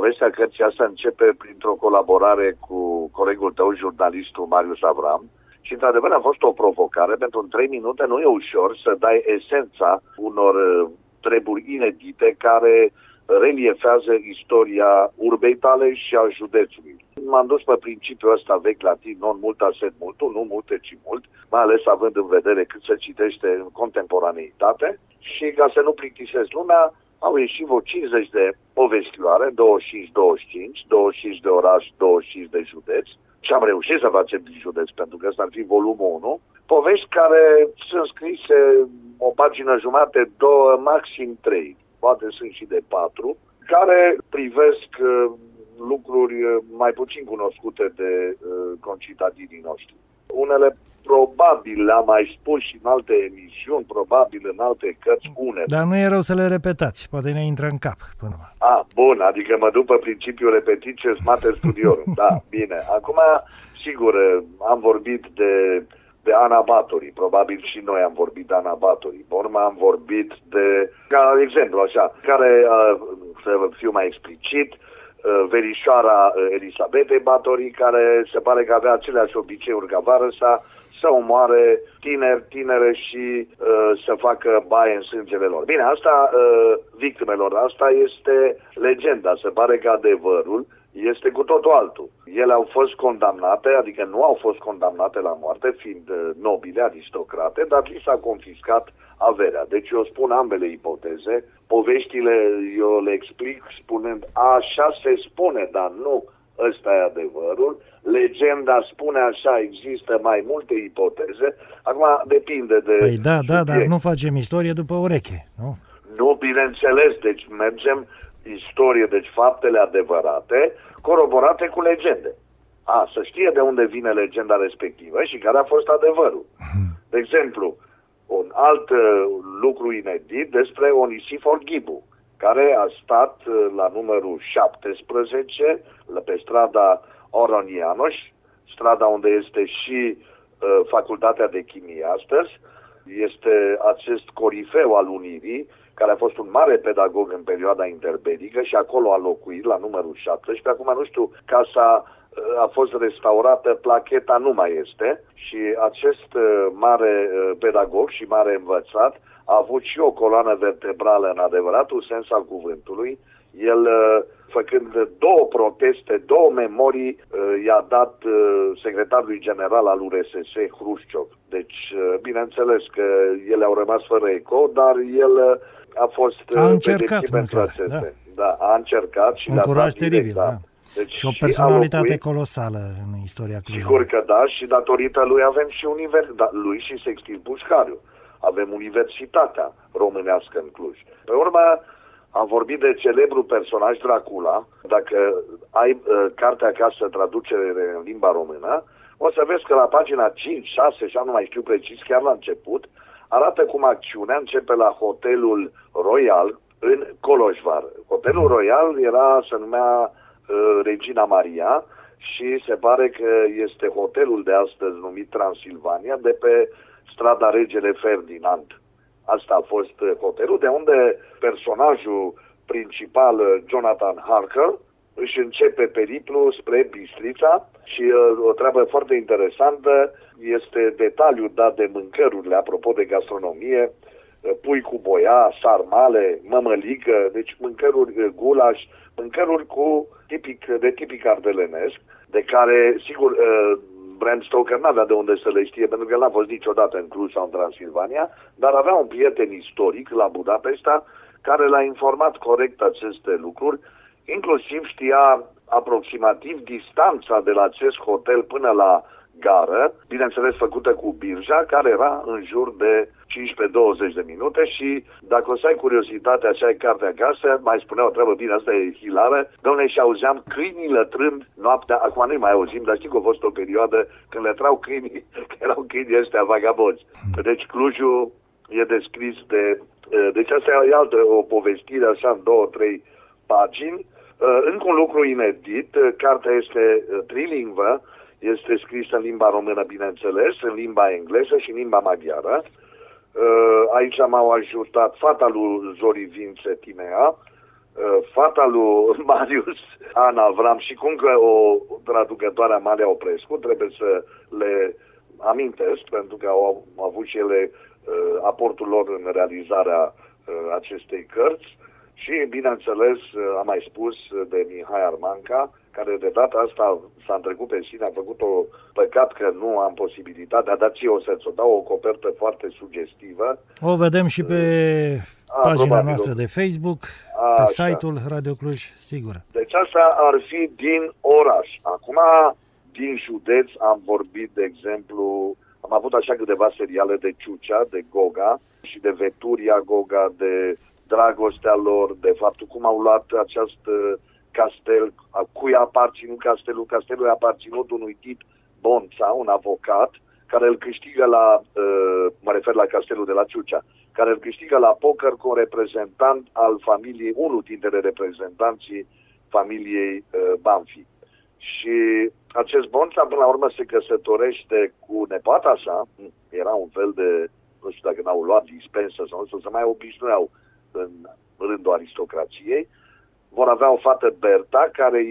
povestea cărții asta începe printr-o colaborare cu colegul tău, jurnalistul Marius Avram. Și, într-adevăr, a fost o provocare, pentru în 3 minute nu e ușor să dai esența unor treburi inedite care reliefează istoria urbei tale și a județului. M-am dus pe principiul ăsta vechi latin, non multa sed multum, nu multe, ci mult, mai ales având în vedere cât se citește în contemporaneitate. Și ca să nu plictisesc lumea, au ieșit vreo 50 de povestioare, 25-25, 25 de oraș, 25 de județ. Și am reușit să facem din județ, pentru că ăsta ar fi volumul 1. Povești care sunt scrise o pagină jumate, 2, maxim 3, poate sunt și de 4, care privesc lucruri mai puțin cunoscute de concitadinii noștri. Unele probabil le-am mai spus și în alte emisiuni, probabil în alte cărți, unele. Dar nu e rău să le repetați, poate ne intră în cap până la. Bun, adică mă duc pe principiul repetiție smate studiorum. Da, bine. Acum, sigur, am vorbit de Ana Batory, probabil și noi am vorbit de Ana Batory. Urma am vorbit de, ca exemplu așa, care, să fiu mai explicit, verișoara Elisabetei Batory, care se pare că avea aceleași obiceiuri ca Varăsa, să omoare tinere și să facă baie în sângele lor. Bine, asta, victimelor, asta este legenda. Se pare că adevărul este cu totul altul. Ele au fost condamnate, adică nu au fost condamnate la moarte, fiind nobile, aristocrate, dar li s-a confiscat averea. Deci eu spun ambele ipoteze. Poveștile eu le explic spunând așa se spune, dar nu ăsta e adevărul. Legenda spune așa, există mai multe ipoteze. Acum depinde de... Păi da, dar nu facem istorie după ureche, nu? Nu, bineînțeles, deci mergem istorie, deci faptele adevărate, coroborate cu legende. Să știe de unde vine legenda respectivă și care a fost adevărul. De exemplu, un alt lucru inedit despre Onisifor Ghibu, care a stat la numărul 17 pe strada Oronianoș, strada unde este și Facultatea de Chimie astăzi. Este acest corifeu al Unirii, care a fost un mare pedagog în perioada interbelică și acolo a locuit la numărul 17. Acum nu știu, casa a fost restaurată, placheta nu mai este și acest mare pedagog și mare învățat a avut și o coloană vertebrală în adevăratul sens al cuvântului. El, făcând 2 proteste, 2 memorii, i-a dat secretarului general al URSS, Hrușciov. Deci, bineînțeles că ele au rămas fără eco, dar el a fost încercat pentru aceste. Da, a încercat și un curaj teribil, da. Deci, și o personalitate colosală în istoria Clujului. Sigur că da, și datorită lui avem și lui și Sextil Pușcariu. Avem Universitatea Românească în Cluj. Pe urmă, am vorbit de celebrul personaj Dracula. Dacă ai cartea acasă, traducere în limba română, o să vezi că la pagina 5, 6, și nu mai știu precis, chiar la început, arată cum acțiunea începe la Hotelul Royal în Coloșvar. Hotelul Royal se numea Regina Maria și se pare că este hotelul de astăzi numit Transilvania, de pe strada Regele Ferdinand. Asta a fost hotelul, de unde personajul principal, Jonathan Harker, își începe periplul spre Bistrița și o treabă foarte interesantă este detaliul dat de mâncărurile, apropo de gastronomie, pui cu boia, sarmale, mămăligă, deci mâncăruri, gulaș, mâncăruri de tipic ardelenesc, de care, sigur, Bram Stoker n-avea de unde să le știe, pentru că el n-a fost niciodată în Cluj sau în Transilvania, dar avea un prieten istoric la Budapesta care l-a informat corect aceste lucruri, inclusiv știa aproximativ distanța de la acest hotel până la gară, bineînțeles făcută cu birja, care era în jur de 15-20 de minute și dacă o să ai curiozitate, așa e cartea acasă, mai spunea o treabă, bine, asta e hilară, dom'le, și auzeam câinii lătrând noaptea, acum nu mai auzim, dar știi că a fost o perioadă când lătrau câinii, că erau câinii ăștia vagabonzi. Deci Clujul e descris deci asta e o povestire așa în 2-3 pagini. Încă un lucru inedit, cartea este trilingvă, este scrisă în limba română, bineînțeles, în limba engleză și în limba maghiară. Aici m-au ajutat fata lui Zori Vințe Timea, fata lui Marius, Ana Avram, și cum că o traducătoare Amalia Oprescu, trebuie să le amintesc, pentru că au avut și ele aportul lor în realizarea acestei cărți. Și, bineînțeles, am mai spus de Mihai Armanca, care de data asta s-a întrecut pe sine, a făcut-o, păcat că nu am posibilitatea, dar ție o să-ți o dau, o copertă foarte sugestivă. O vedem și pe pagina noastră de Facebook, pe site-ul Radio Cluj, sigur. Deci asta ar fi din oraș. Acum, din județ, am vorbit, de exemplu, am avut așa câteva seriale de Ciucea, de Goga și de Veturia Goga, de dragostea lor, de faptul cum au luat acest castel, cui a aparținut castelul. Castelul a aparținut unui tip, Bonța, un avocat, care îl câștigă mă refer la castelul de la Ciucea, care îl câștigă la poker cu un reprezentant al familiei, unul dintre reprezentanții familiei Banfi. Și acest Bonța, până la urmă, se căsătorește cu nepoata sa, era un fel de, nu știu dacă n-au luat dispensă sau nu știu, se mai obișnuiau în rândul aristocrației. Vor avea o fată, Berta, care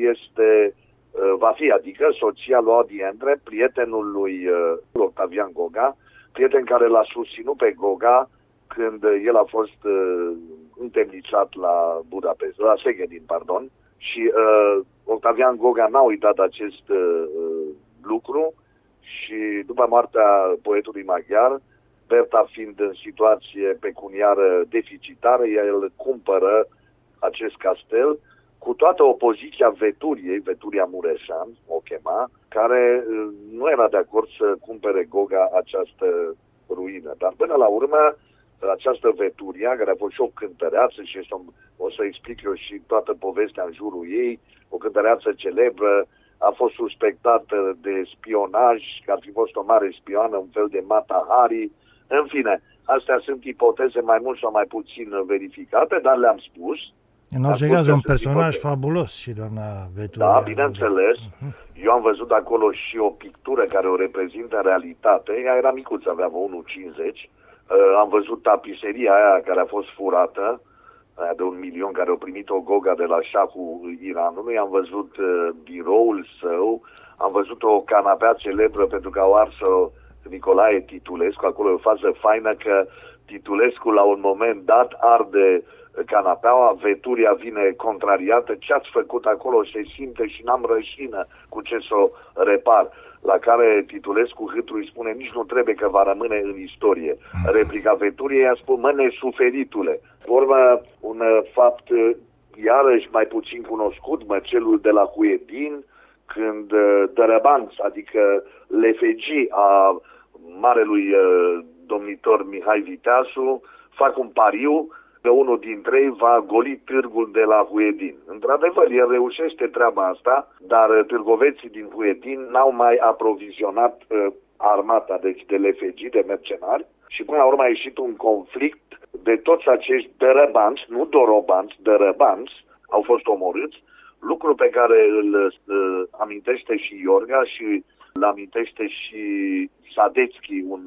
va fi, adică, soția lui Adi Endre, prietenul lui Octavian Goga, prieten care l-a susținut pe Goga când el a fost întemnițat la Budapesta, la Szegedin, pardon, și Octavian Goga n-a uitat acest lucru și după moartea poetului maghiar, Berta fiind în situație pecuniară deficitară, el cumpără acest castel cu toată opoziția Veturiei, Veturia Mureșan, o chema, care nu era de acord să cumpere Goga această ruină. Dar până la urmă, această Veturia, care a fost și o cântăreață, și o să explic eu și toată povestea în jurul ei, o cântăreață celebră, a fost suspectată de spionaj, că ar fi fost o mare spioană, un fel de Mata Hari. În fine, astea sunt ipoteze mai mult sau mai puțin verificate, dar le-am spus. În orice caz, un personaj fabulos și doamna Veturia. Da, bineînțeles. Eu am văzut acolo și o pictură care o reprezintă în realitate. Ea era micuță, avea 1,50. Am văzut tapiseria aia care a fost furată, aia de 1 milion, care a primit-o Goga de la șahul Iranului. Am văzut biroul său, am văzut o canapea celebră pentru că au ars-o Nicolae Titulescu. Acolo e o fază faină că Titulescu la un moment dat arde canapeaua, Veturia vine contrariată, ce ați făcut acolo, se simte și n-am rășină cu ce să o repar. La care Titulescu Hâtru îi spune, nici nu trebuie că va rămâne în istorie. Replica Veturiei a spus, mă, nesuferitule. Urmă, un fapt iarăși mai puțin cunoscut, celul de la Huedin, când Dărăbanț, adică lefegii a marelui domnitor Mihai Viteazu, fac un pariu că unul dintre ei va goli târgul de la Huedin. Într-adevăr, el reușește treaba asta, dar târgoveții din Huedin n-au mai aprovizionat armata, deci de lefegii, de mercenari, și până la urmă a ieșit un conflict de toți acești dărăbanți, nu dorobanți, dărăbanți, au fost omorâți, lucru pe care îl amintește și Iorga și îl amintește și Sadețchi, un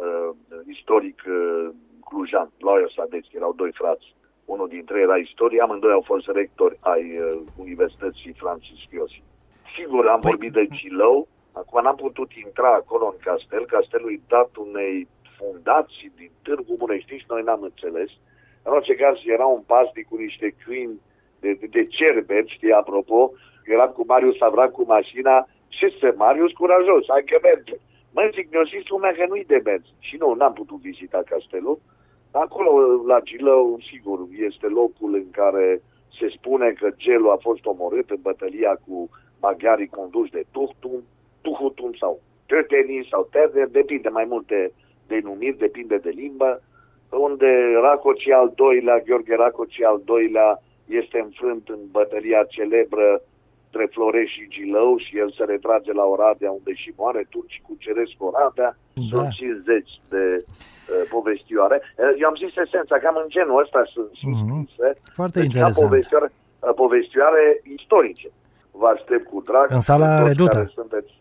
istoric clujan, Loia Sadețchi, erau doi frați. Unul dintre ei era istoric, amândoi au fost rectori ai Universității Francis Chiosi. Sigur, am vorbit de Gilău, acum n-am putut intra acolo în castel, castelul e dat unei fundații din Târgu Mureș, nici noi n-am înțeles. În orice caz era un pasnic cu niște câini de cerberi, știi, apropo, eram cu Marius Savran cu mașina, ce să, Marius curajos, hai că merge. Mă zic, mi-a zis lumea că nu-i de mers. Și nu, n-am putut vizita castelul. Acolo, la Gilău, sigur, este locul în care se spune că Gelu a fost omorât în bătălia cu maghiarii conduși de Tuhutum sau Tătenii sau Terner, depinde mai multe denumiri, depinde de limbă, unde Racoci al doilea, Gheorghe Racoci al doilea, este înfrânt în bătălia celebră între Florești și Gilău și el se retrage la Oradea, unde și moare, turcii cuceresc Oradea. Da. Sunt 50 de povestioare. Eu am zis esența, cam în genul ăsta sunt scrise. Foarte deci, interesant. Povestioare istorice. Vă aștept cu drag. În sala redută.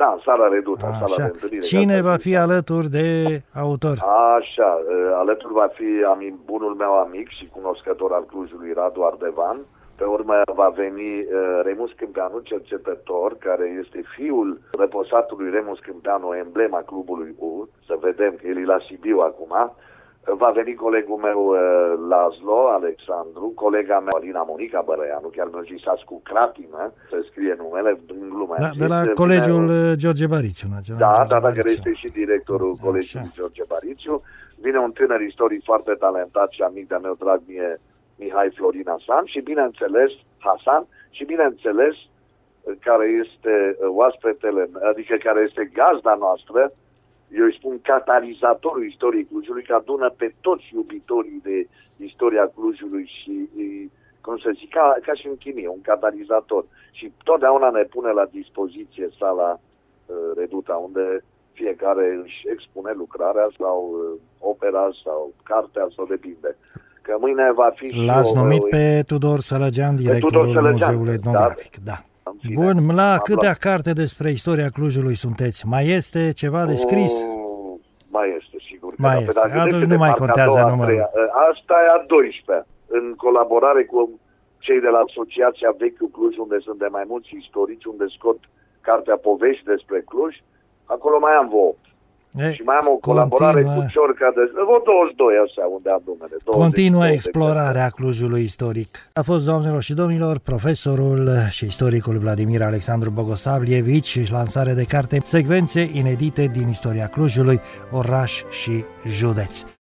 Da, în sala redută, în sala de întâlnire. Cine va fi alături de autor? Așa, alături va fi bunul meu amic și cunoscător al Clujului, Radu Ardevan. Pe urmă va veni Remus Câmpeanu, cercetător, care este fiul reposatului Remus Câmpeanu, emblema clubului U. Să vedem că el e la Sibiu acum. Va veni colegul meu Laszlo Alexandru, colega mea Alina Monica Bărăianu, chiar mi-a zis cu cratimă să scrie numele în glumă. Da, de la colegiul George Bariciu. Da, care este și directorul colegiului George Bariciu. Vine un tânăr istoric foarte talentat și amic de-a meu drag mie, Mihai Florin Hasan și bineînțeles care este oaspetele, adică care este gazda noastră, eu îi spun catalizatorul istoriei Clujului, că adună pe toți iubitorii de istoria Clujului și, cum să zic, ca și în chimie, un catalizator. Și totdeauna ne pune la dispoziție sala reduta, unde fiecare își expune lucrarea sau opera sau cartea sau depinde. Că mâine va fi L-ați numit pe Tudor Sălăgean, directorul Muzeului Etnografic. Da. Bun, la câtea carte despre istoria Clujului sunteți? Mai este ceva de scris? Mai este, sigur. Mai este, atunci nu mai contează numărul. Asta e a 12-a, în colaborare cu cei de la Asociația Vechiul Cluj, unde sunt de mai mulți istorici, unde scot cartea Povești despre Cluj. Acolo mai am 8. Și mai am o colaborare cu Ciorca de 22 așa, unde am numele. Continuă explorarea Clujului istoric. A fost, doamnelor și domnilor, profesorul și istoricul Vladimir Alexandru Bogoslavlievici, lansare de carte Secvențe inedite din istoria Clujului, oraș și județ.